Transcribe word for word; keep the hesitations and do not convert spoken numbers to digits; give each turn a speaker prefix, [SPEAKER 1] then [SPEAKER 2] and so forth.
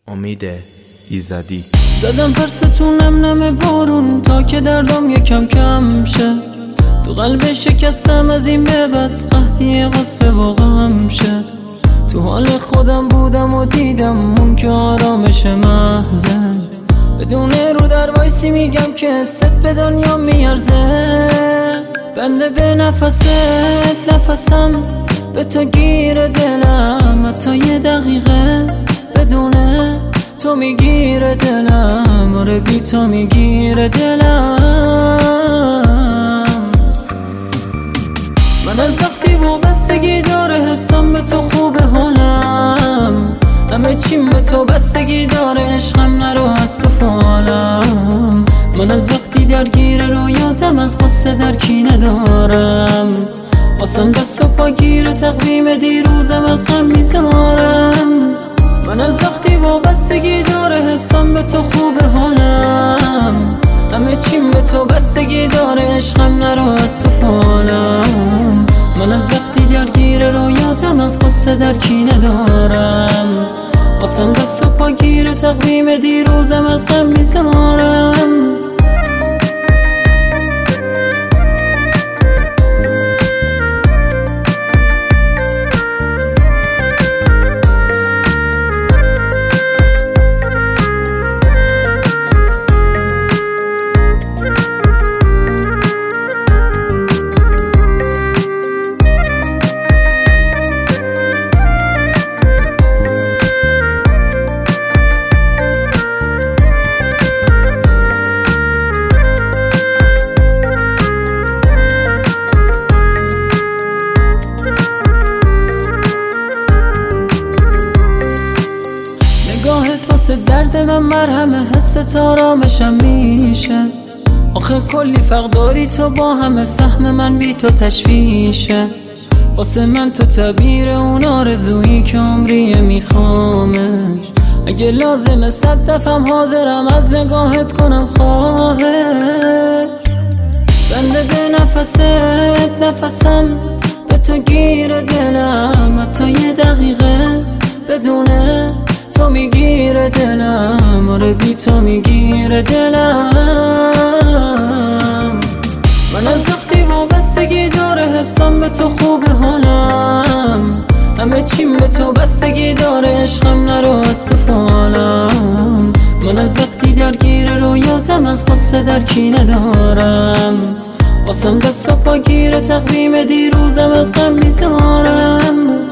[SPEAKER 1] امید ایزدی.
[SPEAKER 2] زدم پرستونم نم بارون تا که دردم یکم کم شه، تو قلب شکستم از این به بعد قحطی قصه و غم شه. تو حال خودم بودم و دیدم اون که آرامش محضه، بدون رو در وایسی میگم که ست به دنیا میارزه. بنده به نفست نفسم به تو گیر دلم، حتی یه دقیقه بدونه تو میگیره دلم، آره بی تو میگیره دلم. من از وقتی وابستگی داره حسم به تو خوبه حالم، همه چیم به تو بستگی داره عشقم نرو از تو فالم. من از وقتی درگیر رویاتم از قصه در کینه دارم، واسم دست و پا گیر تقویم دیروزم از غم میذارم. من از وقتی وابستگی داره حسم به تو خوبه حالم، همه چیم به تو بستگی داره عشقم نرو از تو فالم. من از وقتی درگیر رویاتم از قصه در کینه دارم، واسم دست و پا گیر تقویم دیروزم از غم میذارم. واسه درد من مرهمه، حس آرامشم میشه. آخه کلی فرق داری تو با همه، سهم من بی تو تشویشه. واسه من تو تعبیر اون آرزویی که عمریه میخوامش، اگه لازمه صد دفعم حاضرم از نگاهت کنم خواهش. بنده به نفست نفسم به تو گیر دلم، حتی یه دقیقه بدونه تو میگیره دلم، آره بی تو میگیره دلم. من از وقتی وابستگی داره حسم به تو خوبه حالم، همه چیم به تو بستگی داره عشقم نرو از تو فالم. من از وقتی درگیر رویاتم از قصه در کینه دارم، واسم دست و پا گیر تقویم دیروزم از غم میذارم.